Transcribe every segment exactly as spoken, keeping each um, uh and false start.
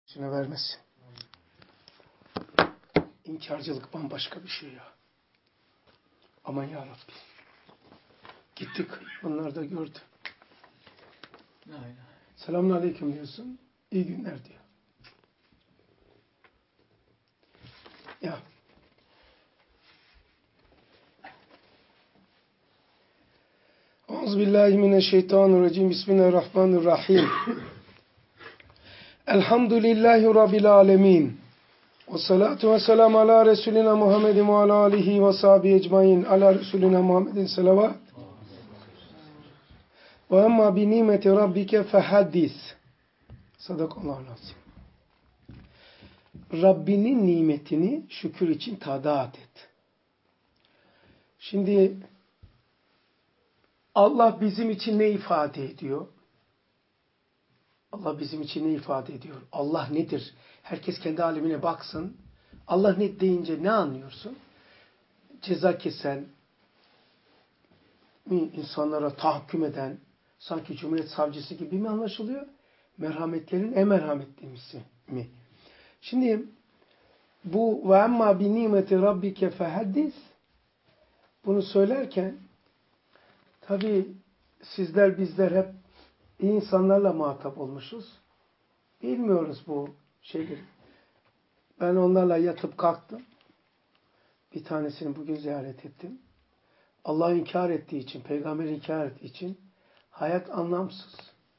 Üstüne vermesin. İnkarcılık bambaşka bir şey ya. Aman ya Rabbi. Gittik. Bunlar da gördü. Selamun aleyküm diyorsun. İyi günler diyor. Ya. Euzubillahimineşşeytanirracim. Bismillahirrahmanirrahim. Elhamdülillahi Rabbil alemin. Ve salatu ve selamu ala Resulina Muhammedin ve ala alihi ve sahbihi ecmain. Ala Resulina Muhammedin selavat. Ve emma bi nimeti rabbike fehaddis. Sadakallahu lazim. Rabbinin nimetini şükür için tadat et. Şimdi Allah bizim için ne ifade ediyor? Allah bizim için ne ifade ediyor? Allah nedir? Herkes kendi alemine baksın. Allah ne deyince ne anlıyorsun? Ceza kesen, insanlara tahakküm eden, sanki Cumhuriyet Savcısı gibi mi anlaşılıyor? Merhametlerin en merhametlisi mi? Şimdi bu ve emma bi nimeti rabbike fehaddis, bunu söylerken tabi sizler bizler hep iyi insanlarla muhatap olmuşuz. Bilmiyoruz bu şeyleri. Ben onlarla yatıp kalktım. Bir tanesini bugün ziyaret ettim. Allah'ı inkar ettiği için, peygamberi inkar ettiği için hayat anlamsız.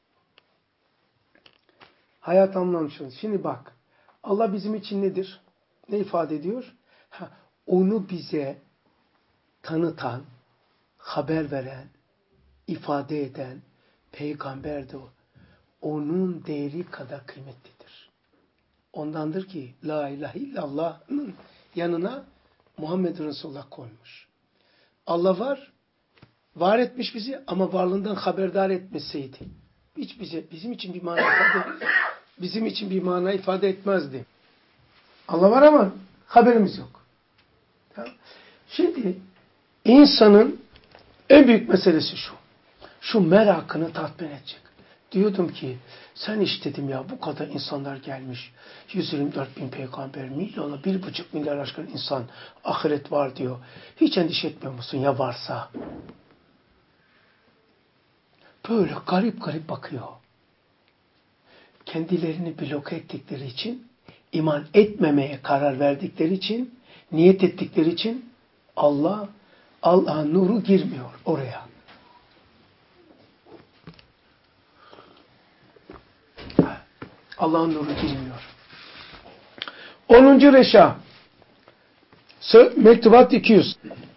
Hayat anlamsız. Şimdi bak, Allah bizim için nedir? Ne ifade ediyor? Ha, onu bize tanıtan, haber veren, ifade eden peygamber de o. Onun değeri kadar kıymetlidir. Ondandır ki La ilahe illallah'ın yanına Muhammed Resulullah koymuş. Allah var, var etmiş bizi ama varlığından haberdar etmeseydi hiç bize, bizim için bir mana ifade, bizim için bir mana ifade etmezdi. Allah var ama haberimiz yok. Tamam. Şimdi insanın en büyük meselesi şu. Şu merakını tatmin edecek. Diyordum ki sen iş dedim ya bu kadar insanlar gelmiş. yüz yirmi dört bin peygamber, milyona, bir buçuk milyar aşkın insan ahiret var diyor. Hiç endişe etmiyor musun ya varsa? Böyle garip garip bakıyor. Kendilerini bloke ettikleri için, iman etmemeye karar verdikleri için, niyet ettikleri için Allah, Allah'ın nuru girmiyor oraya. Allah'ın nuru girmiyor. onuncu Reşa. Mektubat iki yüz.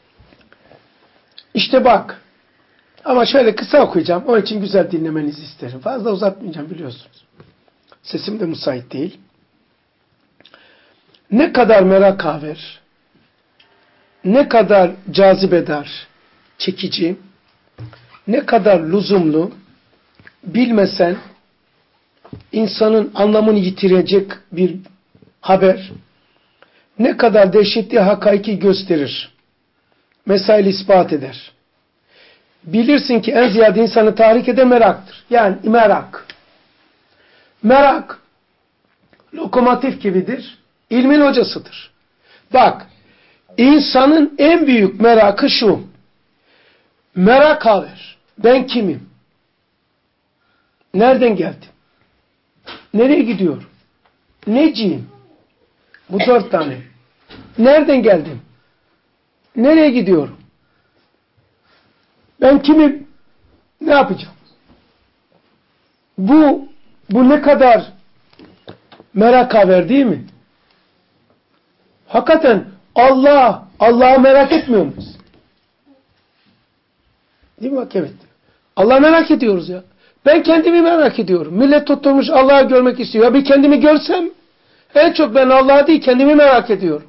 İşte bak. Ama şöyle kısa okuyacağım. Onun için güzel dinlemenizi isterim. Fazla uzatmayacağım biliyorsunuz. Sesim de müsait değil. Ne kadar merak haver, ne kadar cazibedar, çekici, ne kadar lüzumlu, bilmesen insanın anlamını yitirecek bir haber, ne kadar dehşetli hakaiki gösterir, mesail ispat eder. Bilirsin ki en ziyade insanı tahrik eden meraktır. Yani merak. Merak, lokomotif gibidir, ilmin hocasıdır. Bak, insanın en büyük merakı şu, merak haber, ben kimim? Nereden geldim? Nereye gidiyorum? Neciyim? Bu dört tane. Nereden geldim? Nereye gidiyorum? Ben kimim? Ne yapacağım? Bu, bu ne kadar merak haber değil mi? Hakikaten Allah, Allah'ı merak etmiyor muyuz? Değil mi? Bak evet. Allah'ı merak ediyoruz ya. Ben kendimi merak ediyorum. Millet tutturmuş Allah'ı görmek istiyor. Ya bir kendimi görsem en çok ben Allah'ı değil kendimi merak ediyorum.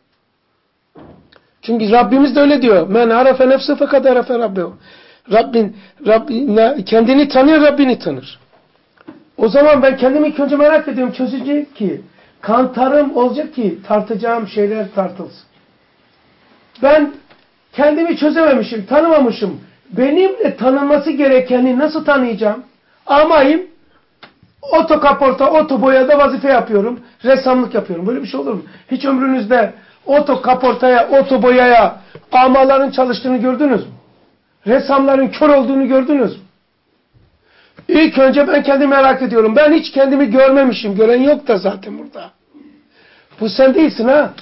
Çünkü Rabbimiz de öyle diyor. Men arafe nefse fakat arafe Rabbehu. Rabbin, Rabbin, kendini tanıyor, Rabbini tanır. O zaman ben kendimi ilk önce merak ediyorum. Çözecek ki, kantarım olacak ki tartacağım şeyler tartılsın. Ben kendimi çözememişim, tanımamışım. Benimle tanınması gerekeni nasıl tanıyacağım? Amayım. Oto kaporta, oto boyada vazife yapıyorum. Ressamlık yapıyorum. Böyle bir şey olur mu? Hiç ömrünüzde oto kaportaya, oto boyaya amaların çalıştığını gördünüz mü? Ressamların kör olduğunu gördünüz mü? İlk önce ben kendimi merak ediyorum. Ben hiç kendimi görmemişim. Gören yok da zaten burada. Bu sen değilsin ha.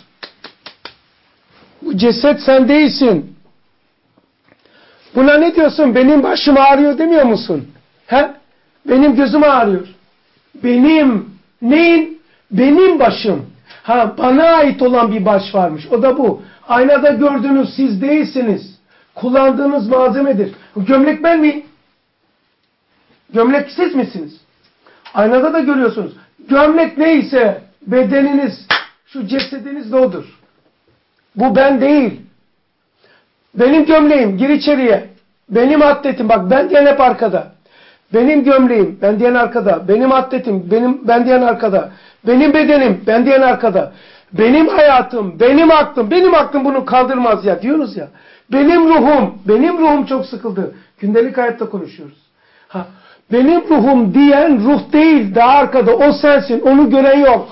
Bu ceset sen değilsin. Buna ne diyorsun? Benim başım ağrıyor demiyor musun? He? Benim gözüm ağrıyor. Benim neyin? Benim başım. Ha, bana ait olan bir baş varmış. O da bu. Aynada gördüğünüz siz değilsiniz. Kullandığınız malzemedir. Gömlek ben miyim? Gömlek siz misiniz? Aynada da görüyorsunuz. Gömlek neyse bedeniniz, şu cesediniz de odur. Bu ben değil. Benim gömleğim, gir içeriye. Benim atletim, bak ben diyen hep arkada. Benim gömleğim, ben diyen arkada. Benim atletim, benim, ben diyen arkada. Benim bedenim, ben diyen arkada. Benim hayatım, benim aklım, benim aklım bunu kaldırmaz ya diyorsunuz ya. Benim ruhum, benim ruhum çok sıkıldı. Gündelik hayatta konuşuyoruz. Ha, benim ruhum diyen ruh değil, daha arkada, o sensin, onu gören yok.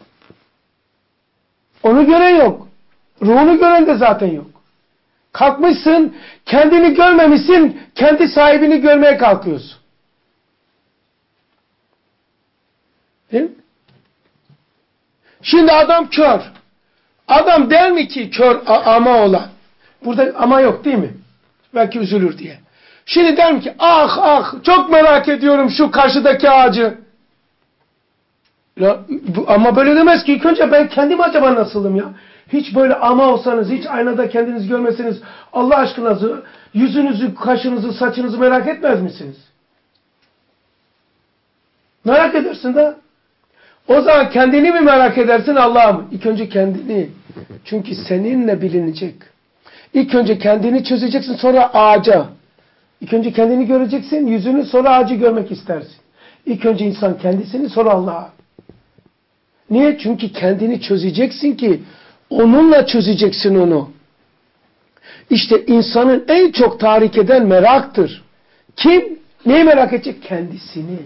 Onu gören yok. Ruhunu gören de zaten yok. Kalkmışsın, kendini görmemişsin, kendi sahibini görmeye kalkıyorsun. Değil mi? Şimdi adam kör. Adam der mi ki kör ama olan? Burada ama yok değil mi? Belki üzülür diye. Şimdi der mi ki ah ah çok merak ediyorum şu karşıdaki ağacı. Ya, bu, ama böyle demez ki ilk önce ben kendim acaba nasılım ya? Hiç böyle ama olsanız, hiç aynada kendinizi görmeseniz Allah aşkına yüzünüzü, kaşınızı, saçınızı merak etmez misiniz? Merak edersin de. O zaman kendini mi merak edersin Allah'ı mı? İlk önce kendini. Çünkü seninle bilinecek. İlk önce kendini çözeceksin sonra ağaca. İlk önce kendini göreceksin, yüzünü sonra ağacı görmek istersin. İlk önce insan kendisini sonra Allah'a. Niye? Çünkü kendini çözeceksin ki onunla çözeceksin onu. İşte insanın en çok tahrik eden meraktır. Kim? Neyi merak edecek? Kendisini.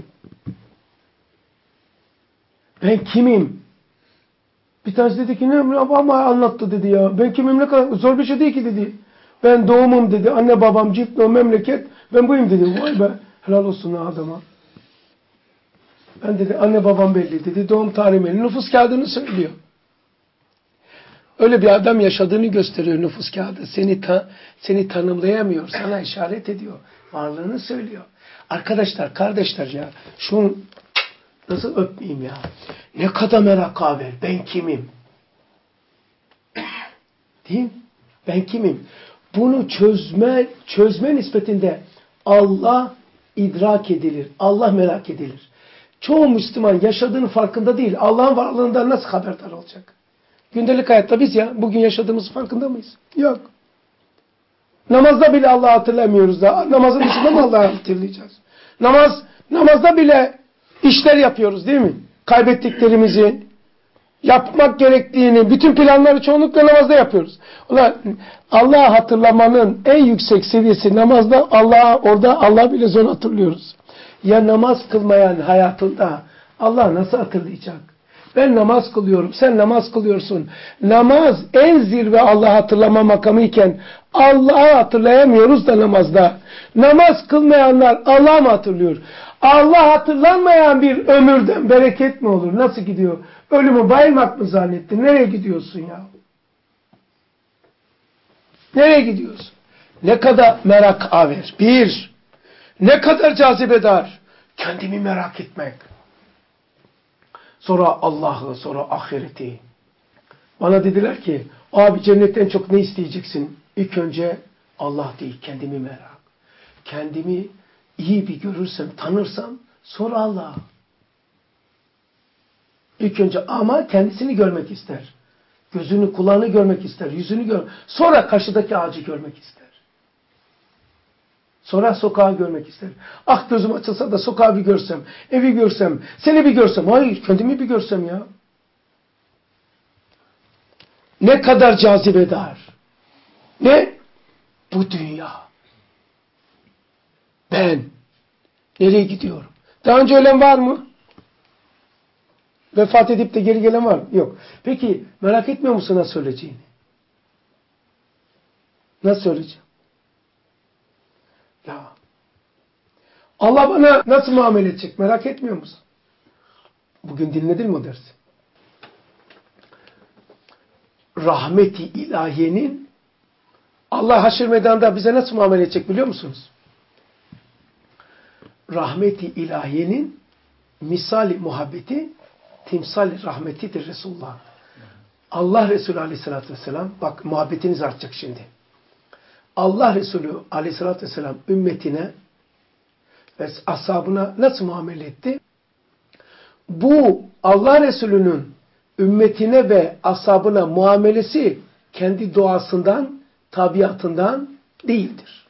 Ben kimim? Bir tanesi dedi ki ne ama anlattı dedi ya. Ben kimim ne kadar zor bir şey değil ki dedi. Ben doğumum dedi. Anne babam çift o memleket. Ben buyum dedi. Vay be. Helal olsun adama. Ben dedi anne babam belli dedi. Doğum tarihim belli. Nüfus kağıdını söylüyor. Öyle bir adam yaşadığını gösteriyor nüfus kağıdı. Seni ta, seni tanımlayamıyor. Sana işaret ediyor. Varlığını söylüyor. Arkadaşlar, kardeşler ya. Şunu nasıl öpmeyeyim ya. Ne kadar merak haber. Ben kimim? Değil mi? Ben kimim? Bunu çözme, çözme nispetinde Allah idrak edilir. Allah merak edilir. Çoğu Müslüman yaşadığının farkında değil. Allah'ın varlığından nasıl haberdar olacak? Gündelik hayatta biz ya bugün yaşadığımız farkında mıyız? Yok. Namazda bile Allah'ı hatırlamıyoruz da. Namazın dışında mı Allah'ı hatırlayacağız? Namaz, namazda bile işler yapıyoruz değil mi? Kaybettiklerimizi, yapmak gerektiğini, bütün planları çoğunlukla namazda yapıyoruz. Ulan Allah'ı hatırlamanın en yüksek seviyesi namazda. Allah'a orada Allah bile zor hatırlıyoruz. Ya namaz kılmayan hayatında Allah nasıl hatırlayacak? Ben namaz kılıyorum, sen namaz kılıyorsun. Namaz en zirve Allah'ı hatırlama makamı iken Allah'ı hatırlayamıyoruz da namazda. Namaz kılmayanlar Allah'ı mı hatırlıyor? Allah hatırlanmayan bir ömürden bereket mi olur? Nasıl gidiyor? Ölümü bayılmak mı zannettin? Nereye gidiyorsun ya? Nereye gidiyorsun? Ne kadar merak haver. Bir, ne kadar cazibedar. Kendimi merak etmek. Sonra Allah'ı, sonra ahireti. Bana dediler ki, abi cennetten çok ne isteyeceksin? İlk önce Allah değil, kendimi merak. Kendimi iyi bir görürsem, tanırsam, sonra Allah. İlk önce ama kendisini görmek ister. Gözünü, kulağını görmek ister, yüzünü görmek. Sonra karşıdaki ağacı görmek ister. Sonra sokağı görmek ister. Ah gözüm açılsa da sokağı bir görsem, evi görsem, seni bir görsem. Hayır, kendimi bir görsem ya. Ne kadar cazibedar. Ne? Bu dünya. Ben. Nereye gidiyorum? Daha önce ölen var mı? Vefat edip de geri gelen var mı? Yok. Peki merak etmiyor musun nasıl söyleyeceğini? Nasıl söyleyeceğim? Ya Allah bana nasıl muamele edecek merak etmiyor musun? Bugün dinledin mi o dersi? Rahmeti ilahiyenin Allah haşr meydanında bize nasıl muamele edecek biliyor musunuz? Rahmeti ilahiyenin misali muhabbeti timsali rahmetidir Resulullah. Allah Resulü aleyhissalatü vesselam, bak muhabbetiniz artacak şimdi. Allah Resulü aleyhissalatü vesselam ümmetine ve ashabına nasıl muamele etti? Bu Allah Resulü'nün ümmetine ve ashabına muamelesi kendi doğasından, tabiatından değildir.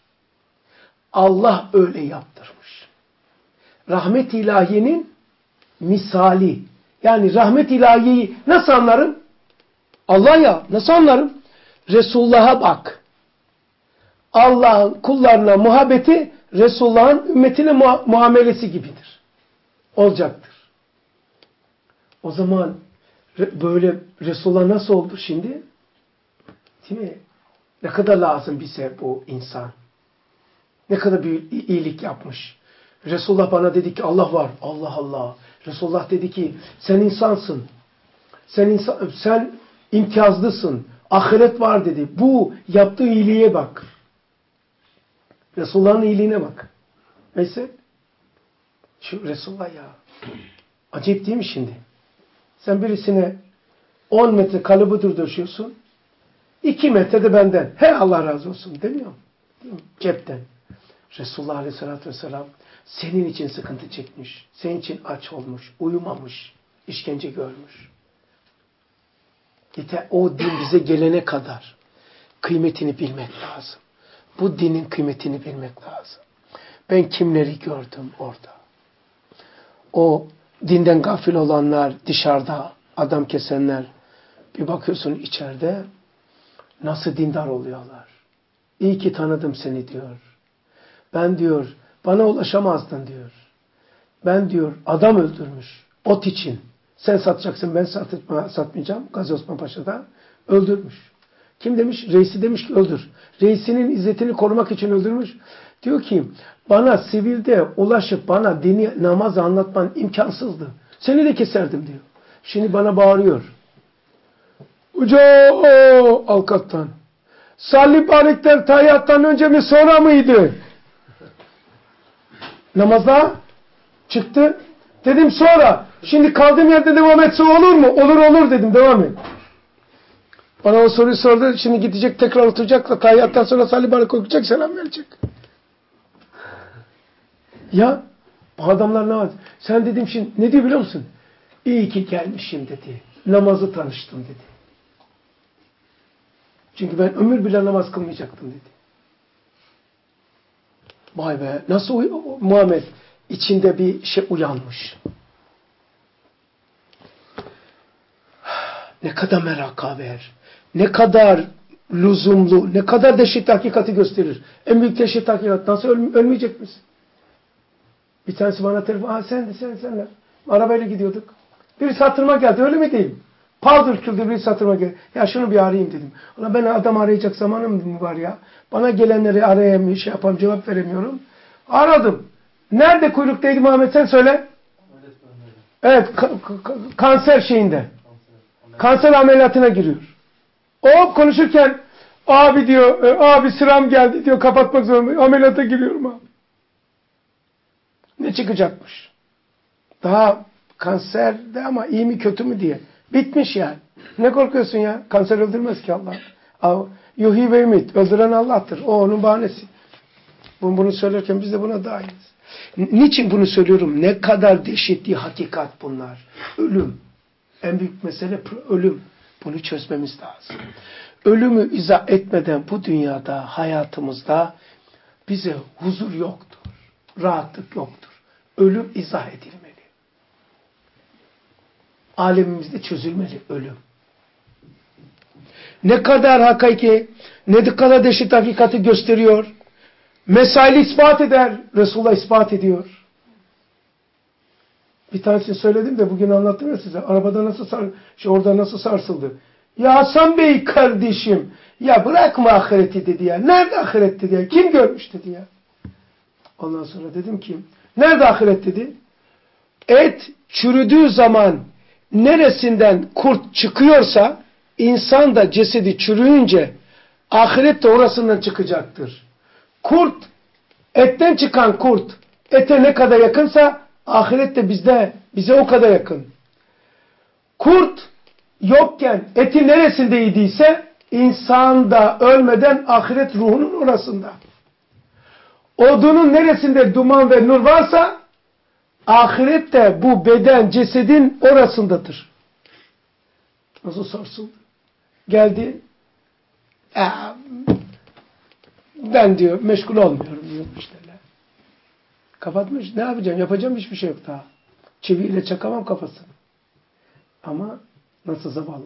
Allah öyle yaptırmış. Rahmet-i ilahiyenin misali. Yani rahmet ilahiyeyi nasıl anlarım? Allah ya, nasıl anlarım? Resulullah'a bak. Allah'ın kullarına muhabbeti Resulullah'ın ümmetine mua muamelesi gibidir. Olacaktır. O zaman böyle Resulullah nasıl oldu şimdi? Değil mi? Ne kadar lazım bize bu insan. Ne kadar bir iyilik yapmış. Resulullah bana dedi ki Allah var. Allah Allah. Resulullah dedi ki sen insansın. Sen insan, sen imtiyazlısın. Ahiret var dedi. Bu yaptığı iyiliğe bak. Resulullah'ın iyiliğine bak. Neyse. Şu Resulullah ya. Acayip değil mi şimdi? Sen birisine on metre kalıbı durduruşuyorsun. iki metre de benden. He Allah razı olsun demiyor mu? Cepten. Resulullah Aleyhisselatü Vesselam senin için sıkıntı çekmiş. Senin için aç olmuş. Uyumamış. İşkence görmüş. Yeter, o din bize gelene kadar kıymetini bilmek lazım. Bu dinin kıymetini bilmek lazım. Ben kimleri gördüm orada? O dinden gafil olanlar dışarıda, adam kesenler. Bir bakıyorsun içeride nasıl dindar oluyorlar. İyi ki tanıdım seni diyor. Ben diyor bana ulaşamazdın diyor. Ben diyor adam öldürmüş ot için. Sen satacaksın ben satma, satmayacağım. Gazi Osman Paşa'da öldürmüş. Kim demiş? Reisi demiş ki öldür. Reisinin izzetini korumak için öldürmüş. Diyor ki bana sivilde ulaşıp bana dini namaz anlatman imkansızdı. Seni de keserdim diyor. Şimdi bana bağırıyor. Uca Alkat'tan. Salli barikler tayyattan önce mi sonra mıydı? Namazda çıktı. Dedim sonra. Şimdi kaldığım yerde devam etse olur mu? Olur olur dedim. Devam et. Bana o soruyu sordu. Şimdi gidecek tekrar oturacak da tayyattan sonra salli barik okuyacak selam verecek. Ya bu adamlar ne var? Sen dedim şimdi ne diyor biliyor musun? İyi ki gelmişim dedi. Namazı tanıştım dedi. Çünkü ben ömür bile namaz kılmayacaktım dedi. Vay be nasıl Muhammed içinde bir şey uyanmış. Ne kadar merakaber, ne kadar lüzumlu, ne kadar dehşet hakikati gösterir. En büyük dehşet hakikat nasıl öl ölmeyecek misin? Bir tanesi bana telefon, aa sen de sen sen de. Arabayla gidiyorduk. Birisi hatırıma geldi öyle mi diyeyim? Paldır küldür birisi hatırıma geldi. Ya şunu bir arayayım dedim. Ulan ben adam arayacak zamanım mı var ya? Bana gelenleri arayamıyorum, şey yapamam, cevap veremiyorum. Aradım. Nerede kuyruktaydı Muhammed sen söyle. Evet ka ka kanser şeyinde. Kanser ameliyatına giriyor. O konuşurken abi diyor, abi sıram geldi diyor kapatmak zorundayım. Ameliyata giriyorum abi. Ne çıkacakmış? Daha kanserde ama iyi mi kötü mü diye. Bitmiş yani. Ne korkuyorsun ya? Kanser öldürmez ki Allah. Yuhi ve ümit. Öldüren Allah'tır. O onun bahanesi. Bunu söylerken biz de buna dahiliz. Niçin bunu söylüyorum? Ne kadar dehşetli hakikat bunlar. Ölüm. En büyük mesele ölüm. Bunu çözmemiz lazım. Ölümü izah etmeden bu dünyada, hayatımızda bize huzur yoktur. Rahatlık yoktur. Ölüm izah edilmeli. Alemimizde çözülmeli ölüm. Ne kadar hakiki, ne kadar dehşet hakikati gösteriyor. Mesail ispat eder. Resulullah ispat ediyor. Bir tanesini söyledim de bugün anlattım ya size. Arabada nasıl sar, şey orada nasıl sarsıldı. Ya Hasan Bey kardeşim, ya bırakma ahireti dedi ya. Nerede ahiret dedi ya. Kim görmüş dedi ya. Ondan sonra dedim ki, nerede ahiret dedi. Et çürüdüğü zaman neresinden kurt çıkıyorsa, insan da cesedi çürüyünce ahiret de orasından çıkacaktır. Kurt, etten çıkan kurt, ete ne kadar yakınsa, ahiret de bizde, bize o kadar yakın. Kurt yokken eti neresindeydiyse, insan da ölmeden ahiret ruhunun orasında. Odunun neresinde duman ve nur varsa, ahiret de bu beden, cesedin orasındadır. Nasıl sarsıldı? Geldi. Ee, ben diyor meşgul olmuyorum diyor müşteriler. Kapatmış. Ne yapacağım? Yapacağım hiçbir şey yok daha. Çiviyle çakamam kafasını. Ama nasıl zavallı.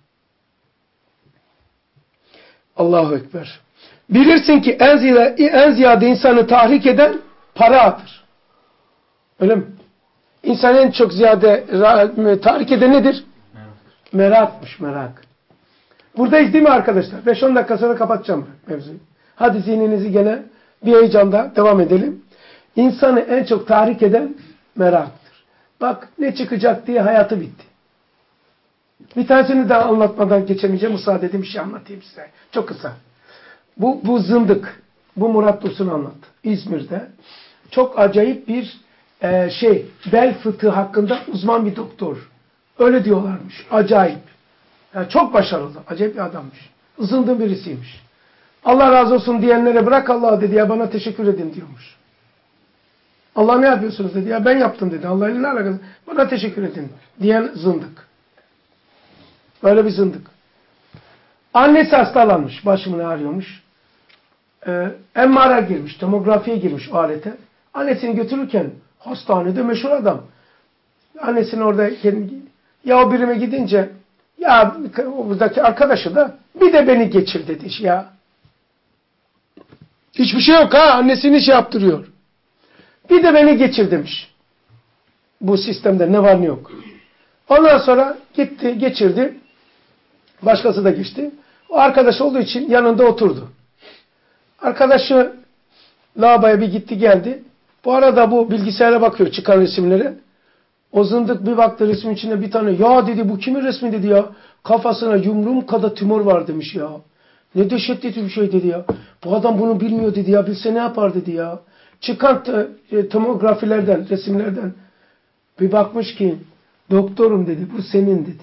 Allahu Ekber. Bilirsin ki en ziyade, en ziyade insanı tahrik eden paradır. Öyle mi? İnsanı en çok ziyade tahrik eden nedir? Merakmış, merak. Buradayız değil mi arkadaşlar? beş on dakika sonra kapatacağım mevzuyu. Hadi zihninizi gene bir heyecanda devam edelim. İnsanı en çok tahrik eden meraktır. Bak ne çıkacak diye hayatı bitti. Bir tanesini daha anlatmadan geçemeyeceğim. Müsaade edin bir şey anlatayım size. Çok kısa. Bu, bu zındık. Bu Murat Dursun anlattı. İzmir'de. Çok acayip bir e, şey. Bel fıtığı hakkında uzman bir doktor. Öyle diyorlarmış. Acayip. Yani çok başarılı. Acayip bir adammış. Zındığın birisiymiş. Allah razı olsun diyenlere bırak Allah dedi ya bana teşekkür edin diyormuş. Allah ne yapıyorsunuz dedi ya ben yaptım dedi. Allah ile ne alakası? Bana teşekkür edin diyen zındık. Böyle bir zındık. Annesi hastalanmış. Başımın ağrıyormuş. Ee, M R I'ye girmiş. Tomografiye girmiş o alete. Annesini götürürken hastanede meşhur adam. Annesini orada ya o birime gidince ya buradaki arkadaşı da bir de beni geçir dedi ya. Hiçbir şey yok ha. Annesini şey yaptırıyor. Bir de beni geçir demiş. Bu sistemde ne var ne yok. Ondan sonra gitti geçirdi. Başkası da geçti. O arkadaş olduğu için yanında oturdu. Arkadaşı lavaboya bir gitti geldi. Bu arada bu bilgisayara bakıyor çıkan resimlere. O zındık bir baktı resmin içinde bir tane. Ya dedi bu kimin resmi dedi ya. Kafasına yumruğum kadar tümör var demiş ya. Ne dehşetli bir şey dedi ya. Bu adam bunu bilmiyor dedi ya. Bilse ne yapar dedi ya. Çıkan tomografilerden, resimlerden bir bakmış ki doktorum dedi bu senin dedi.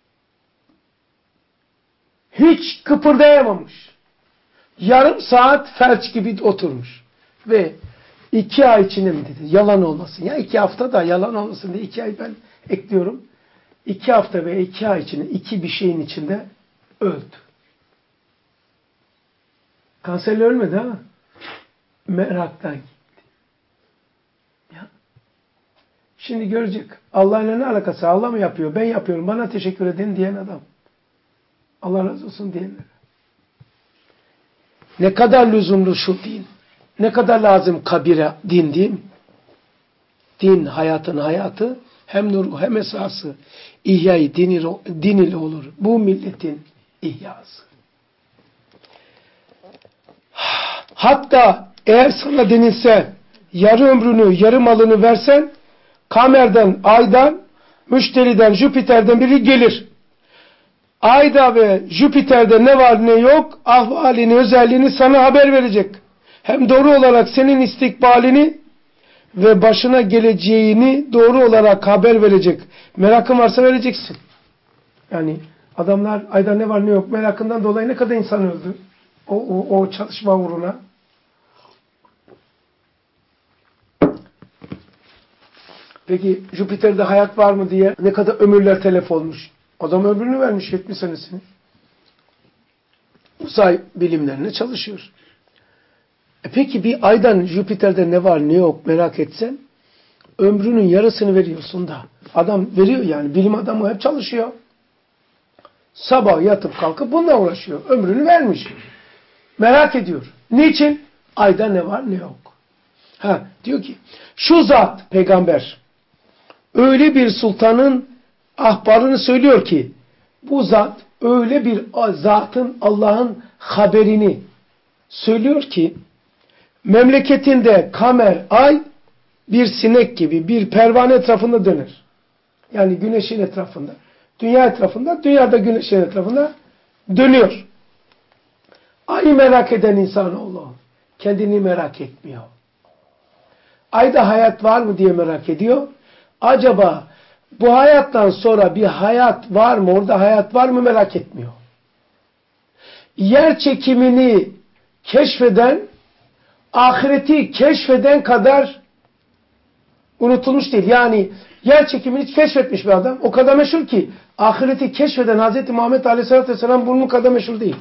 Hiç kıpırdayamamış. Yarım saat felç gibi oturmuş. Ve iki ay içinde mi dedi? Yalan olmasın. Ya iki hafta da yalan olmasın diye iki ay ben ekliyorum. İki hafta ve iki ay içinde iki bir şeyin içinde öldü. Kanserle ölmedi ha. Meraktan gitti. Ya. Şimdi görecek. Allah'la ne alakası? Allah mı yapıyor? Ben yapıyorum. Bana teşekkür edin diyen adam. Allah razı olsun diyenler. Ne kadar lüzumlu şu din. Ne kadar lazım kabire din din. Din hayatın hayatı. Hem nuru hem esası. İhyayı din, din ile olur. Bu milletin ihyası. Hatta eğer sana denilse yarı ömrünü, yarı malını versen Kamer'den, Ay'dan, Müşteri'den, Jüpiter'den biri gelir. Ay'da ve Jüpiter'de ne var ne yok ahvalini, özelliğini sana haber verecek. Hem doğru olarak senin istikbalini ve başına geleceğini doğru olarak haber verecek. Merakın varsa vereceksin. Yani adamlar Ay'da ne var ne yok merakından dolayı ne kadar insan öldü. O, o, o çalışma uğruna. Peki Jüpiter'de hayat var mı diye ne kadar ömürler telef olmuş. Adam ömrünü vermiş yetmiş senesini. Uzay bilimlerine çalışıyor. E peki bir aydan Jüpiter'de ne var ne yok merak etsen ömrünün yarısını veriyorsun da. Adam veriyor yani bilim adamı hep çalışıyor. Sabah yatıp kalkıp bununla uğraşıyor. Ömrünü vermiş. Merak ediyor. Niçin? Ayda ne var ne yok. Ha diyor ki şu zat peygamber öyle bir sultanın ahbarını söylüyor ki bu zat öyle bir zatın Allah'ın haberini söylüyor ki memleketinde kamer, ay bir sinek gibi bir pervane etrafında döner. Yani güneşin etrafında. Dünya etrafında, dünyada güneşin etrafında dönüyor. Ayı merak eden insanoğlu kendini merak etmiyor. Ayda hayat var mı diye merak ediyor. Acaba bu hayattan sonra bir hayat var mı, orada hayat var mı merak etmiyor. Yer çekimini keşfeden, ahireti keşfeden kadar unutulmuş değil. Yani yer çekimini keşfetmiş bir adam. O kadar meşhur ki ahireti keşfeden Hazreti Muhammed Aleyhisselatü Vesselam bunun kadar meşhur değil.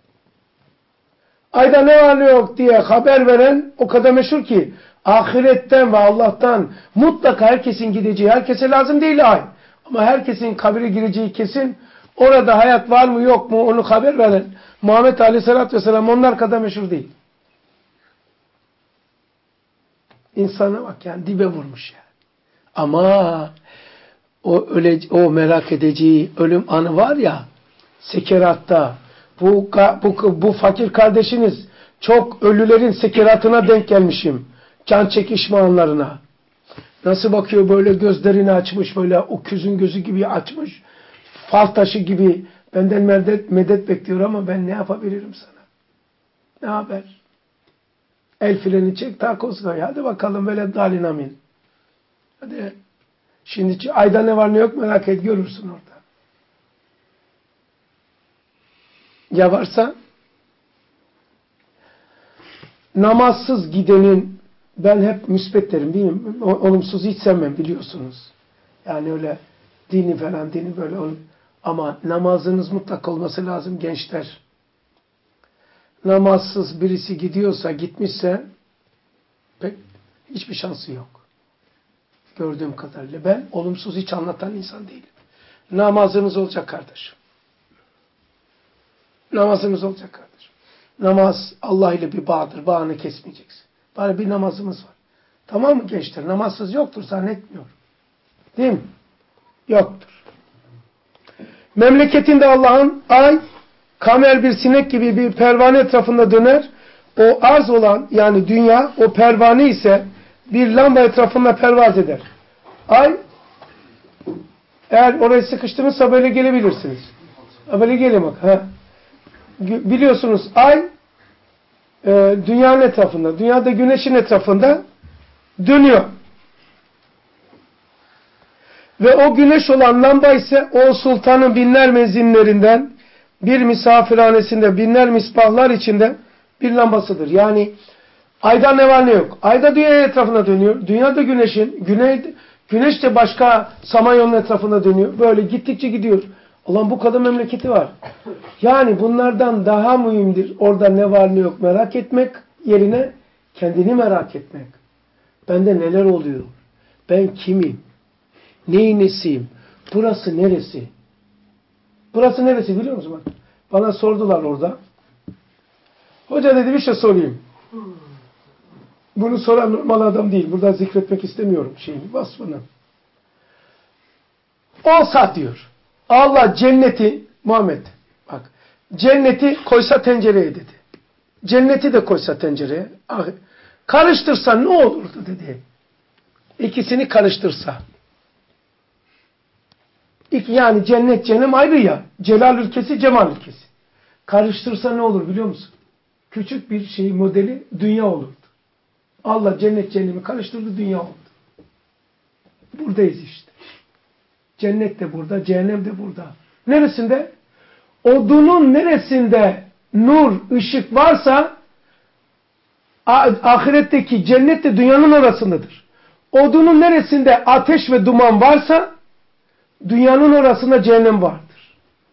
Ayda ne var ne yok diye haber veren o kadar meşhur ki ahiretten ve Allah'tan mutlaka herkesin gideceği, herkese lazım değil ay. Ama herkesin kabire gireceği kesin. Orada hayat var mı yok mu onu haber veren Muhammed Aleyhisselatü Vesselam onlar kadar meşhur değil. İnsana bak yani dibe vurmuş yani. Ama o öyle o merak edeceği ölüm anı var ya sekeratta bu, bu, bu fakir kardeşiniz çok ölülerin sekeratına denk gelmişim. Can çekişme anlarına. Nasıl bakıyor böyle gözlerini açmış böyle o küzün gözü gibi açmış. Fal taşı gibi benden medet, medet bekliyor ama ben ne yapabilirim sana? Ne haber? El freni çek takoz koy. Hadi bakalım veled dalin amin. Hadi. Şimdi ayda ne var ne yok merak et görürsün orada. Ya varsa namazsız gidenin ben hep müspet derim değil mi? Olumsuz hiç sevmem biliyorsunuz. Yani öyle dini falan dini böyle ama namazınız mutlaka olması lazım gençler. Namazsız birisi gidiyorsa gitmişse pek hiçbir şansı yok. Gördüğüm kadarıyla ben olumsuz hiç anlatan insan değilim. Namazınız olacak kardeşim. Namazınız olacak kardeşim. Namaz Allah ile bir bağdır. Bağını kesmeyeceksin. Bari bir namazımız var. Tamam mı gençler? Namazsız yoktur zannetmiyorum. Değil mi? Yoktur. Memleketinde Allah'ın ay, kamer bir sinek gibi bir pervane etrafında döner. O arz olan yani dünya o pervane ise bir lamba etrafında pervaz eder. Ay eğer oraya sıkıştırırsa böyle gelebilirsiniz. Böyle gelin bak. Ha. Biliyorsunuz ay e, dünyanın etrafında, dünyada güneşin etrafında dönüyor. Ve o güneş olan lamba ise o sultanın binler mezinlerinden bir misafirhanesinde binler misbahlar içinde bir lambasıdır. Yani ayda ne var ne yok. Ayda dünya etrafında dönüyor. Dünyada güneşin, güney, güneş de başka Samanyolu'nun etrafında dönüyor. Böyle gittikçe gidiyor. Ulan bu kadar memleketi var. Yani bunlardan daha mühimdir. Orada ne var ne yok merak etmek yerine kendini merak etmek. Bende neler oluyor? Ben kimim? Neyin nesiyim? Burası neresi? Burası neresi biliyor musun? Bak, bana sordular orada. Hoca dedi bir şey sorayım. Bunu soran normal adam değil. Burada zikretmek istemiyorum şeyini, vasfını. Olsa diyor. Allah cenneti, Muhammed bak, cenneti koysa tencereye dedi. Cenneti de koysa tencereye. Karıştırsa ne olurdu dedi. İkisini karıştırsa. Yani cennet cehennem ayrı ya. Celal ülkesi, cemal ülkesi. Karıştırsa ne olur biliyor musun? Küçük bir şey modeli dünya olurdu. Allah cennet cehennemi karıştırdı, dünya oldu. Buradayız işte. Cennet de burada, cehennem de burada. Neresinde? Odunun neresinde nur, ışık varsa ahiretteki cennet de dünyanın orasındadır. Odunun neresinde ateş ve duman varsa dünyanın orasında cehennem vardır.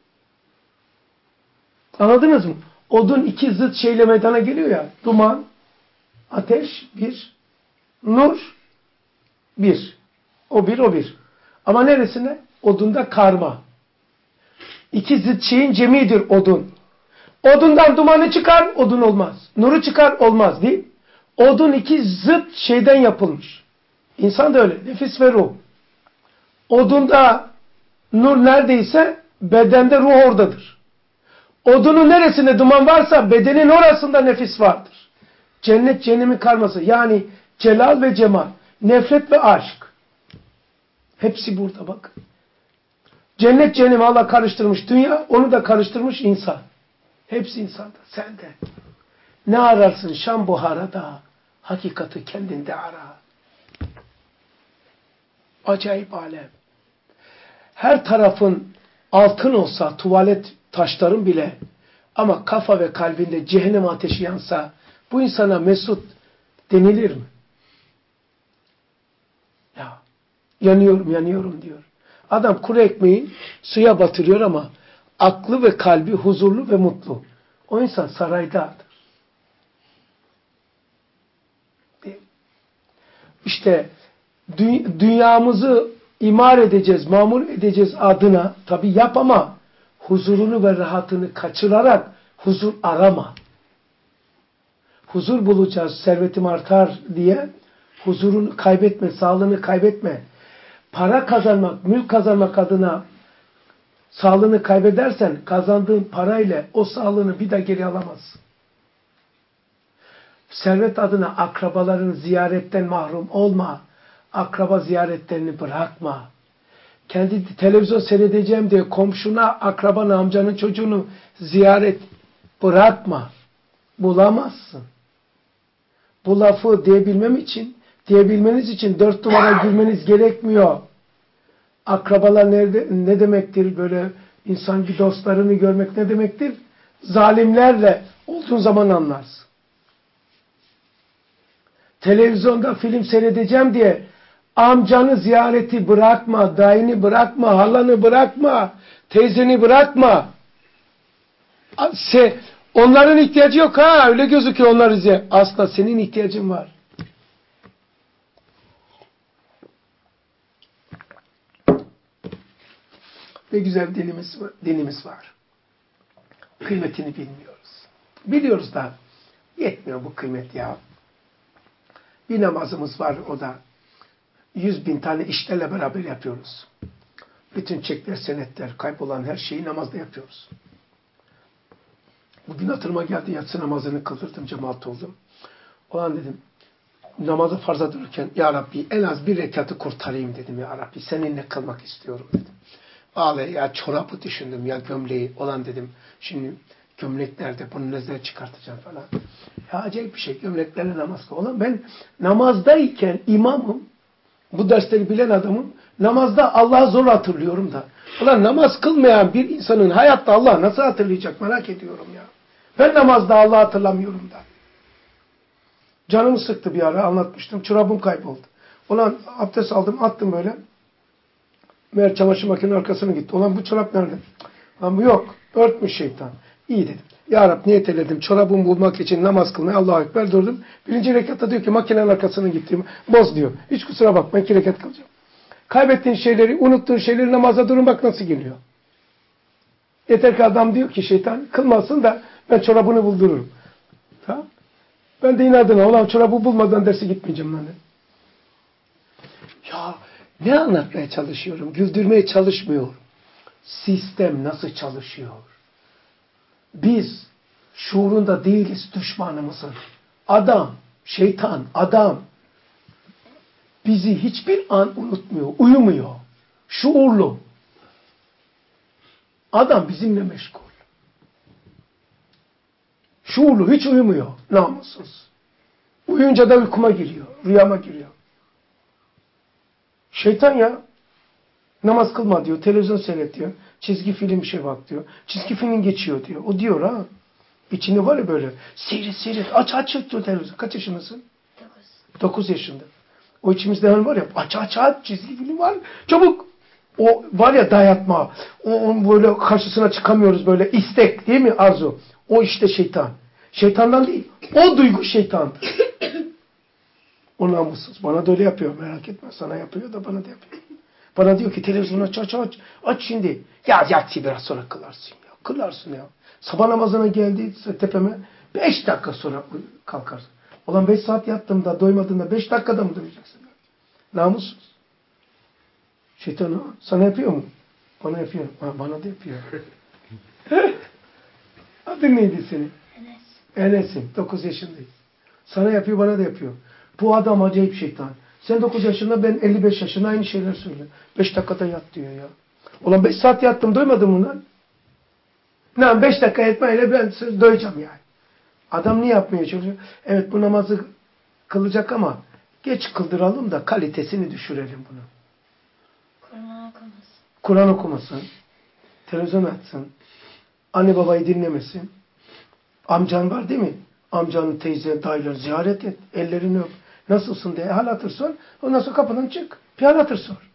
Anladınız mı? Odun iki zıt şeyle meydana geliyor ya. Duman, ateş bir, nur bir. O bir, o bir. Ama neresinde? Odunda karma. İki zıt şeyin cemidir odun. Odundan dumanı çıkar, odun olmaz. Nuru çıkar, olmaz değil. Odun iki zıt şeyden yapılmış. İnsan da öyle. Nefis ve ruh. Odunda nur neredeyse bedende ruh oradadır. Odunun neresinde duman varsa bedenin orasında nefis vardır. Cennet cehennemin karması. Yani celal ve cemal, nefret ve aşk. Hepsi burada bak. Cennet cehennemi Allah karıştırmış dünya, onu da karıştırmış insan. Hepsi insanda, sende. Ne ararsın Şam Buhara'da? Hakikati kendinde ara. Acayip alem. Her tarafın altın olsa, tuvalet taşların bile ama kafa ve kalbinde cehennem ateşi yansa bu insana mesut denilir mi? Ya yanıyorum yanıyorum diyor. Adam kuru ekmeği suya batırıyor ama aklı ve kalbi huzurlu ve mutlu. O insan saraydadır. İşte dü dünyamızı imar edeceğiz, mamur edeceğiz adına tabi yap ama huzurunu ve rahatını kaçırarak huzur arama. Huzur bulacağız, servetim artar diye huzurunu kaybetme, sağlığını kaybetme. Para kazanmak, mülk kazanmak adına sağlığını kaybedersen kazandığın parayla o sağlığını bir daha geri alamazsın. Servet adına akrabaların ziyaretten mahrum olma. Akraba ziyaretlerini bırakma. Kendi televizyon seyredeceğim diye komşuna, akraban, amcanın çocuğunu ziyaret bırakma. Bulamazsın. Bu lafı diyebilmem için, diyebilmeniz için dört duvara girmeniz gerekmiyor. Akrabalar nerede, ne demektir? Böyle insan bir dostlarını görmek ne demektir? Zalimlerle olduğun zaman anlarsın. Televizyonda film seyredeceğim diye amcanı ziyareti bırakma, dayını bırakma, halanı bırakma, teyzeni bırakma. Se, onların ihtiyacı yok ha, öyle gözüküyor onlar izle. Aslında senin ihtiyacın var. Ne güzel dinimiz var. Dinimiz var. Kıymetini bilmiyoruz. Biliyoruz da yetmiyor bu kıymet ya. Bir namazımız var, o da yüz bin tane işlerle beraber yapıyoruz. Bütün çekler, senetler, kaybolan her şeyi namazda yapıyoruz. Bugün hatırıma geldi, yatsı namazını kıldırdım, cemaat oldum. O an dedim, namazı farza dururken, Ya Rabbi en az bir rekatı kurtarayım dedim, Ya Rabbi seninle kılmak istiyorum dedim. Vallahi ya çorabı düşündüm, ya gömleği olan dedim. Şimdi gömlek nerede, bunu nezle çıkartacağım falan. Ya acayip bir şey, gömleklerle namaz kıl. Ulan ben namazdayken imamım, bu dersleri bilen adamım, namazda Allah'ı zor hatırlıyorum da. Ulan namaz kılmayan bir insanın hayatta Allah nasıl hatırlayacak merak ediyorum ya. Ben namazda Allah'ı hatırlamıyorum da. Canımı sıktı bir ara, anlatmıştım. Çorabım kayboldu. Ulan abdest aldım, attım böyle. Meğer çamaşır makinenin arkasına gitti. Ulan bu çorap nerede? Lan bu yok. Örtmüş şeytan. İyi dedim. Ya Rab niyet eyledim. Çorabımı bulmak için namaz kılmaya Allahu Ekber durdum. Birinci rekatta diyor ki makinenin arkasına gittim. Boz diyor. Hiç kusura bakma, iki rekat kılacağım. Kaybettiğin şeyleri, unuttuğun şeyleri namaza durun bak nasıl geliyor. Yeter ki adam diyor ki şeytan kılmasın da ben çorabını buldururum. Tamam. Ben de inadına olan çorabı bulmadan derse gitmeyeceğim lan. Ya ne anlatmaya çalışıyorum? Güldürmeye çalışmıyorum. Sistem nasıl çalışıyor? Biz şuurunda değiliz düşmanımızın. Adam, şeytan, adam bizi hiçbir an unutmuyor, uyumuyor. Şuurlu. Adam bizimle meşgul. Şuurlu, hiç uyumuyor. Namussuz. Uyuyunca da uykuma giriyor, rüyama giriyor. Şeytan ya, namaz kılma diyor, televizyon seyret diyor, çizgi film bir şey bak diyor, çizgi film geçiyor diyor. O diyor ha, içinde var ya böyle, seyret seyret, aç aç diyor televizyon. Kaç yaşındasın? Dokuz. Dokuz yaşında. O içimizde hani var ya, aç aç aç, çizgi film var, çabuk. O var ya dayatma, o, onun böyle karşısına çıkamıyoruz böyle, istek değil mi arzu? O işte şeytan. Şeytandan değil, o duygu şeytandır. O namussuz. Bana da öyle yapıyor. Merak etme. Sana yapıyor da bana da yapıyor. Bana diyor ki televizyonu aç aç aç. Aç şimdi. Ya yat biraz sonra kılarsın ya. Kılarsın ya. Sabah namazına geldi tepeme. Beş dakika sonra kalkarsın. Ulan beş saat yattım da doymadın da beş dakikada mı doyacaksın? Namussuz. Şeytan sana yapıyor mu? Bana yapıyor. Ha, bana da yapıyor. Adın neydi senin? Enes. Enes'im. dokuz yaşındayız. Sana yapıyor, bana da yapıyor. Bu adam acayip şeytan. Sen dokuz yaşında, ben elli beş yaşında aynı şeyler söylüyor. beş dakikada yat diyor ya. Ulan beş saat yattım, doymadım mı lan? Ne beş dakika yatmayla ben doyacağım yani. Adam niye yapmıyor çalışıyor? Evet bu namazı kılacak ama geç kıldıralım da kalitesini düşürelim bunu. Kur'an okumasın. Kur'an okumasın. Televizyon açsın. Anne babayı dinlemesin. Amcan var değil mi? Amcanın, teyze, dayıları ziyaret et. Ellerini öp. Nasılsın diye hal hatır sor. Ondan sonra kapıdan çık. Bir hal hatır sor.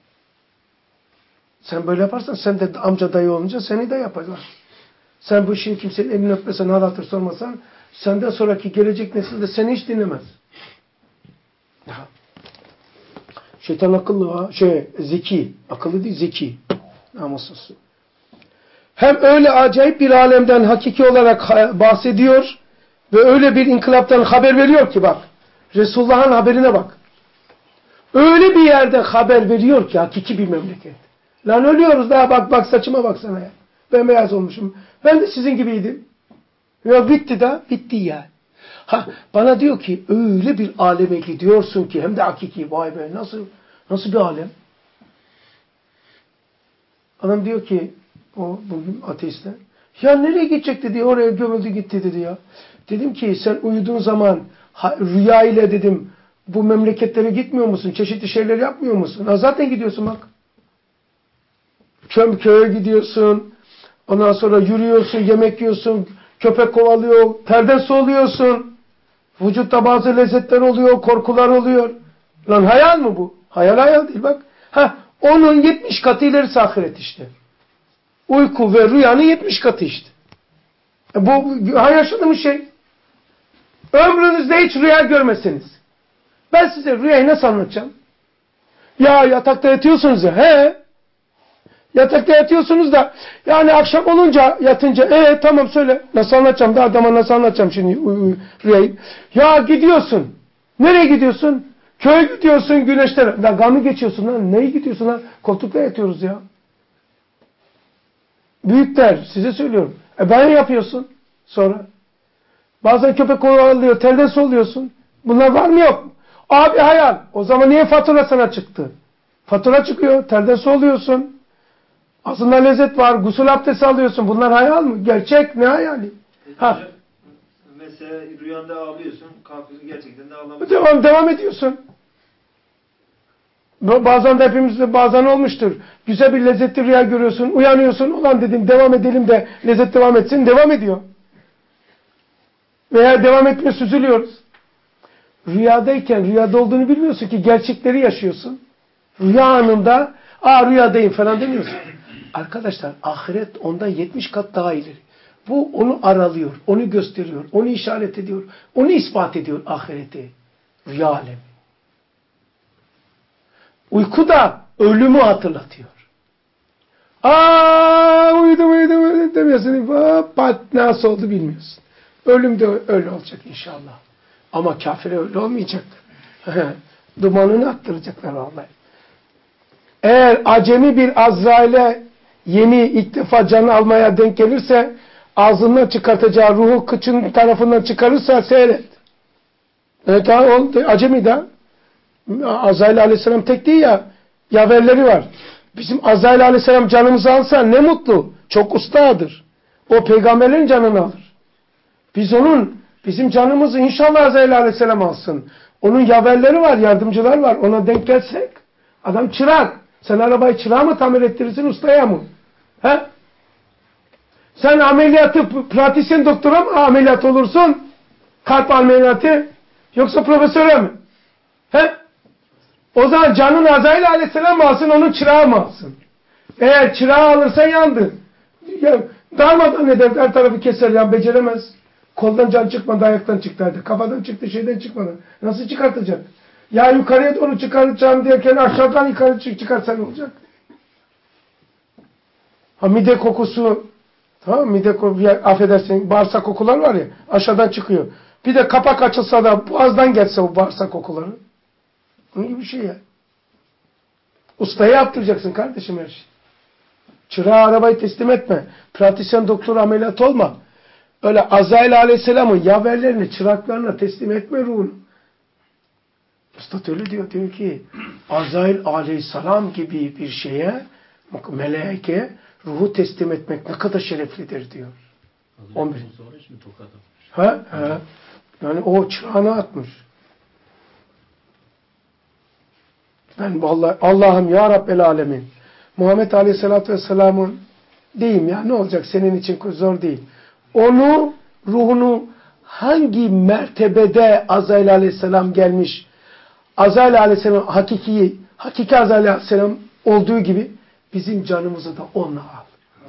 Sen böyle yaparsan sen de amca dayı olunca seni de yaparlar. Sen bu işin kimsenin elini öpmesen, hal hatır sormasan senden sonraki gelecek nesil de seni hiç dinlemez. Ya. Şeytan akıllı ha. Şey, zeki. Akıllı değil, zeki. Namussuz. Hem öyle acayip bir alemden hakiki olarak bahsediyor ve öyle bir inkılaptan haber veriyor ki bak. Resulullah'ın haberine bak. Öyle bir yerde haber veriyor ki hakiki bir memleket. Lan ölüyoruz daha bak bak saçıma baksana ya. Ben beyaz olmuşum. Ben de sizin gibiydim. Ya bitti de bitti ya. Ha bana diyor ki öyle bir aleme gidiyorsun ki hem de hakiki. Vay be nasıl nasıl bir alem? Adam diyor ki o bugün ateistler. Ya nereye gidecek dedi. Oraya gömüldü gitti dedi ya. Dedim ki sen uyuduğun zaman rüya ile dedim bu memleketlere gitmiyor musun? Çeşitli şeyler yapmıyor musun? Ha, zaten gidiyorsun bak. Köy köye gidiyorsun. Ondan sonra yürüyorsun, yemek yiyorsun. Köpek kovalıyor. Terden su oluyorsun. Vücutta bazı lezzetler oluyor. Korkular oluyor. Lan hayal mı bu? Hayal hayal değil bak. Ha, onun yetmiş katı ilerisi ahiret işte. Uyku ve rüyanın yetmiş katı işte. E bu ha yaşadığımız şey. Ömrünüzde hiç rüya görmeseniz. Ben size rüyayı nasıl anlatacağım? Ya yatakta yatıyorsunuz ya. He. Yatakta yatıyorsunuz da yani akşam olunca yatınca e tamam söyle. Nasıl anlatacağım da adama nasıl anlatacağım şimdi rüyayı. Ya gidiyorsun. Nereye gidiyorsun? Köye gidiyorsun güneşten. La gamı geçiyorsun lan. Neye gidiyorsun lan? Koltukta yatıyoruz ya. Büyükler size söylüyorum. E ben yapıyorsun sonra. Bazen köpek kovalıyor, telden su oluyorsun. Bunlar var mı yok mu? Abi hayal. O zaman niye fatura sana çıktı? Fatura çıkıyor, telden su oluyorsun. Aslında lezzet var, gusül abdesti alıyorsun. Bunlar hayal mı? Gerçek ne hayali? Ha. Mesela rüyanda ağlıyorsun, kalkıyorsun gerçekten de ağlamıyorsun. Devam, devam ediyorsun. Bazen de hepimizde bazen olmuştur. Güzel bir lezzetli rüya görüyorsun, uyanıyorsun. Ulan dedim devam edelim de lezzet devam etsin. Devam ediyor. Veya devam etmiyor, süzülüyoruz. Rüyadayken rüyada olduğunu bilmiyorsun ki gerçekleri yaşıyorsun. Rüya anında aa rüyadayım falan demiyorsun. Arkadaşlar ahiret ondan yetmiş kat daha ileri. Bu onu aralıyor, onu gösteriyor, onu işaret ediyor, onu ispat ediyor ahireti. Rüya alemi. Uyku da ölümü hatırlatıyor. Aa uyudum uyudum uyudum demiyorsun. Pat nasıl oldu bilmiyorsun. Ölüm de öyle olacak inşallah. Ama kafire öyle olmayacak. Dumanını attıracaklar vallahi. Eğer acemi bir Azrail'e yeni ilk defa canı almaya denk gelirse ağzından çıkartacağı ruhu kıçın tarafından çıkarırsa seyret. Evet daha oldu. Acemi de. Azrail aleyhisselam tek değil ya. Yaverleri var. Bizim Azrail aleyhisselam canımızı alsa ne mutlu. Çok ustadır. O peygamberlerin canını alır. Biz onun, bizim canımızı inşallah Azrail aleyhisselam alsın. Onun yaverleri var, yardımcılar var. Ona denk gelsek. Adam çırak. Sen arabayı çırağa mı tamir ettirirsin, ustaya mı? He? Sen ameliyatı, pratisyen doktora mı ameliyat olursun? Kalp ameliyatı. Yoksa profesöre mi? He? O zaman canın Azrail aleyhisselam mı alsın, onun çırağı mı alsın? Eğer çırağı alırsa yandın. Ya, darmadan eder, her tarafı keser ya, beceremez. Koldan can çıkmadı, ayaktan çıktı hadi. Kafadan çıktı, şeyden çıkmadı. Nasıl çıkartacak? Ya yukarıya doğru çıkartacağım derken aşağıdan yukarı çıkarsa ne olacak? Ha mide kokusu, tamam mide kokusu, affedersin bağırsak kokular var ya, aşağıdan çıkıyor. Bir de kapak açılsa da boğazdan geçse o bağırsak kokuları. Bunun gibi bir şey ya. Ustaya yaptıracaksın kardeşim her şeyi. Çırağa arabayı teslim etme. Pratisyen doktor ameliyat olma. Öyle Azrail Aleyhisselam'ın yaverlerini, çıraklarına teslim etme ruhunu. Üstad öyle diyor. Diyor ki Azrail Aleyhisselam gibi bir şeye, meleğe ruhu teslim etmek ne kadar şereflidir diyor. on bir. Ha, ha. Yani o çırağına atmış. Ben vallahi Allah'ım ya Rabbel Alemin. Muhammed Aleyhisselatü Vesselam'ın diyeyim ya ne olacak senin için zor değil. Onu, ruhunu hangi mertebede Azrail Aleyhisselam gelmiş, Azrail Aleyhisselam hakiki, hakiki Azrail Aleyhisselam olduğu gibi bizim canımızı da onunla al.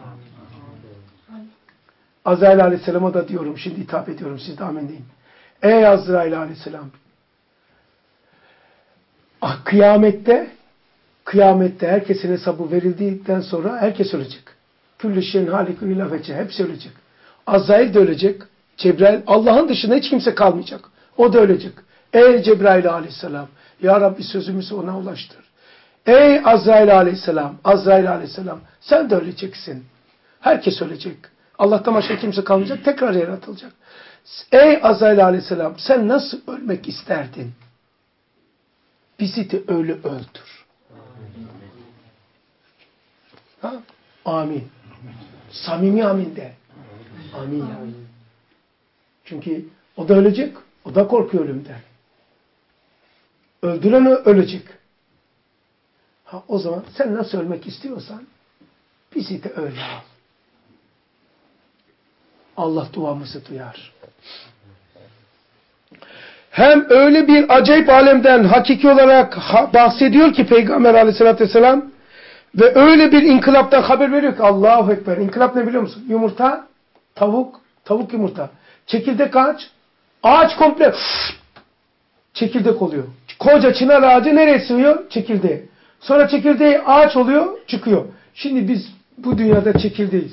Azrail Aleyhisselam'a da diyorum, şimdi hitap ediyorum, siz de amin deyin. Ey Azrail Aleyhisselam, ah, kıyamette, kıyamette herkesin hesabı verildikten sonra herkes ölecek. Küllü şeyin halikun illa vecih, hepsi ölecek. Azrail de ölecek, Cebrail, Allah'ın dışında hiç kimse kalmayacak. O da ölecek. Ey Cebrail Aleyhisselam, Ya Rabbi sözümüzü ona ulaştır. Ey Azrail Aleyhisselam, Azrail Aleyhisselam, sen de öleceksin. Herkes ölecek. Allah'tan başka kimse kalmayacak, tekrar yaratılacak. Ey Azrail Aleyhisselam, sen nasıl ölmek isterdin? Bizi de öyle öldür. Ha? Amin. Samimi amin de. Amin ya. Çünkü o da ölecek, o da korkuyor ölümden. Öldüren ölecek. Ha, o zaman sen nasıl ölmek istiyorsan bizi de öyle al. Allah duamızı duyar. Hem öyle bir acayip alemden hakiki olarak bahsediyor ki Peygamber Aleyhisselatü Vesselam ve öyle bir inkılaptan haber veriyor ki Allahu Ekber. İnkılap ne biliyor musun? Yumurta, tavuk, tavuk yumurta. Çekirdek ağaç, ağaç komple çekirdek oluyor. Koca çınar ağacı nereye sığıyor? Çekirdeğe. Sonra çekirdeği ağaç oluyor, çıkıyor. Şimdi biz bu dünyada çekirdeğiz.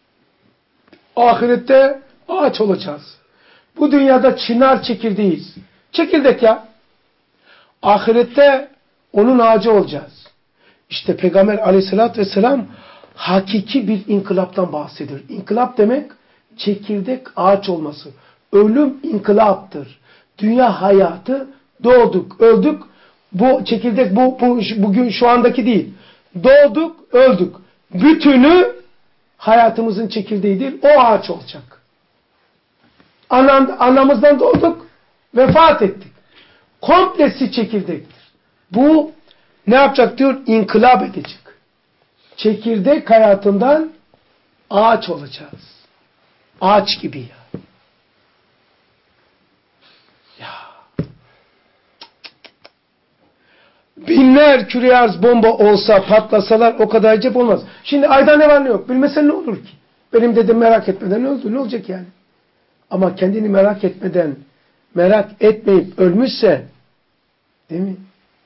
Ahirette ağaç olacağız. Bu dünyada çınar çekirdeğiz. Çekirdek ya. Ahirette onun ağacı olacağız. İşte Peygamber Aleyhisselatü Vesselam hakiki bir inkılaptan bahsediyor. İnkılap demek çekirdek ağaç olması. Ölüm inkılaptır. Dünya hayatı doğduk, öldük. Bu çekirdek bu, bu bugün şu andaki değil. Doğduk, öldük. Bütünü hayatımızın çekirdeği değil, o ağaç olacak. Anam, anamızdan doğduk, vefat ettik. Komplesi çekirdektir. Bu ne yapacak diyor? İnkılap edecek. Çekirdek hayatından ağaç olacağız. Ağaç gibi ya. Ya. Binler küre arz bomba olsa, patlasalar o kadar acayip olmaz. Şimdi ayda ne var ne yok? Bilmesen ne olur ki? Benim dedim merak etmeden öldü. Ne olacak yani? Ama kendini merak etmeden, merak etmeyip ölmüşse, değil mi?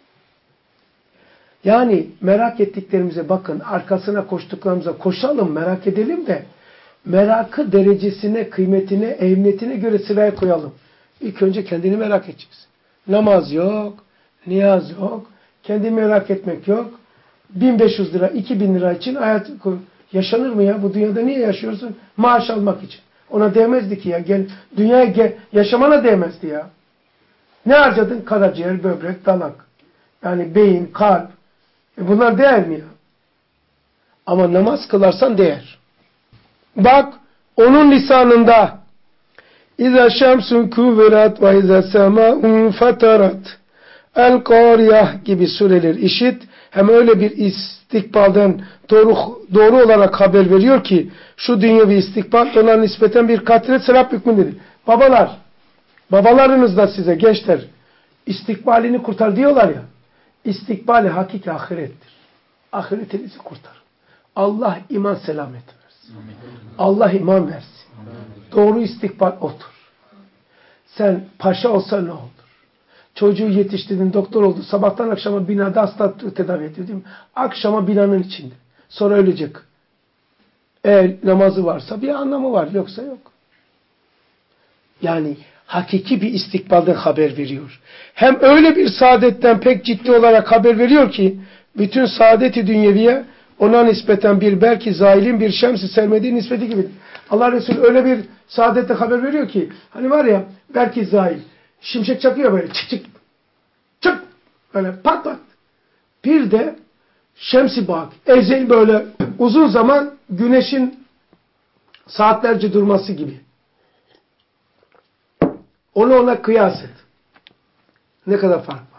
Yani merak ettiklerimize bakın, arkasına koştuklarımıza koşalım, merak edelim de, merakı derecesine, kıymetine, ehemmiyetine göre sıraya koyalım. İlk önce kendini merak edeceksin. Namaz yok, niyaz yok, kendini merak etmek yok. bin beş yüz lira, iki bin lira için hayat yaşanır mı ya? Bu dünyada niye yaşıyorsun? Maaş almak için. Ona değmezdi ki ya. Gel, dünyaya gel, yaşamana değmezdi ya. Ne harcadın? Karaciğer, böbrek, dalak. Yani beyin, kalp. E bunlar değer mi ya? Ama namaz kılarsan değer. Bak, onun lisanında İza şemsun kuverat ve iza sema'un fatarat El-Qariyah gibi sureler işit. Hem öyle bir istikbalden doğru, doğru olarak haber veriyor ki şu dünyevi istikbal ona nispeten bir katile serap hükmündedir. Babalar, babalarınız da size gençler istikbalini kurtar diyorlar ya. İstikbali hakiki ahirettir. Ahiretinizi kurtarın. Allah iman selamet versin. Allah iman versin. Doğru istikbal otur. Sen paşa olsa ne olur? Çocuğu yetiştirdin, doktor oldu. Sabahtan akşama binada hasta tedavi ediyor değil mi? Akşama binanın içinde. Sonra ölecek. Eğer namazı varsa bir anlamı var. Yoksa yok. Yani hakiki bir istikbalden haber veriyor. Hem öyle bir saadetten pek ciddi olarak haber veriyor ki bütün saadeti dünyeviye ona nispeten bir belki zailin bir şemsi sermediği nispeti gibi. Allah Resulü öyle bir saadette haber veriyor ki hani var ya belki zail şimşek çakıyor böyle çık çık çık böyle pat pat. Bir de şemsi bak ezel böyle uzun zaman güneşin saatlerce durması gibi. Onu ona kıyas et. Ne kadar fark var.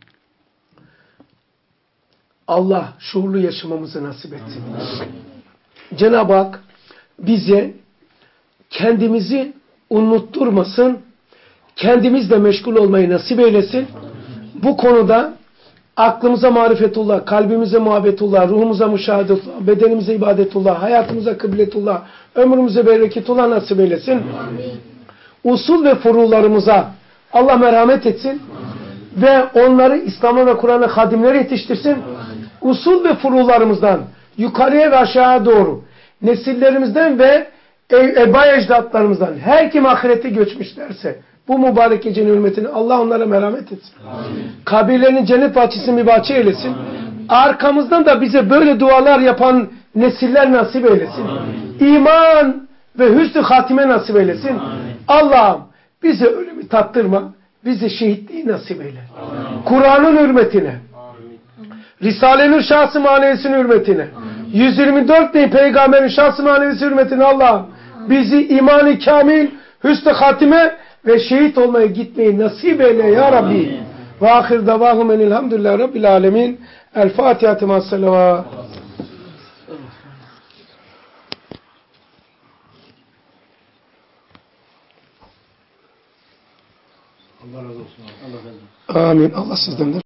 Allah şuurlu yaşamamızı nasip etsin. Cenab-ı Hak bize kendimizi unutturmasın, kendimizle meşgul olmayı nasip eylesin. Bu konuda aklımıza marifetullah, kalbimize muhabbetullah, ruhumuza müşahadetullah, bedenimize ibadetullah, hayatımıza kıbletullah, ömrümüze bereketullah nasip eylesin. Usul ve furularımıza Allah merhamet etsin ve onları İslam'a ve Kur'an'a hadimler yetiştirsin. Usul ve furularımızdan yukarıya ve aşağıya doğru nesillerimizden ve eba ecdatlarımızdan her kim ahirete göçmüşlerse bu mübarek gecenin hürmetine Allah onlara merhamet etsin. Amin. Kabirlerinin cennet bahçesini bir bahçe eylesin. Amin. Arkamızdan da bize böyle dualar yapan nesiller nasip eylesin. Amin. İman ve hüsnü hatime nasip eylesin. Allah'ım bize ölümü tattırma. Bize şehitliği nasip eyle. Kur'an'ın hürmetine. Risale-i şahsı manevesinin hürmetine. Amin. yüz yirmi dört bin peygamberin şahsı manevesi hürmetine Allah'ım bizi iman-ı kamil, hüsnü hatime ve şehit olmaya gitmeyi nasip eyle ya Rabbi. Amin. Ve ahir davahum enilhamdülillah Rabbil alemin. El Fatiha-tı ma'as-salavat. Allah razı olsun. Allah razı olsun. Amin. Allah sizden de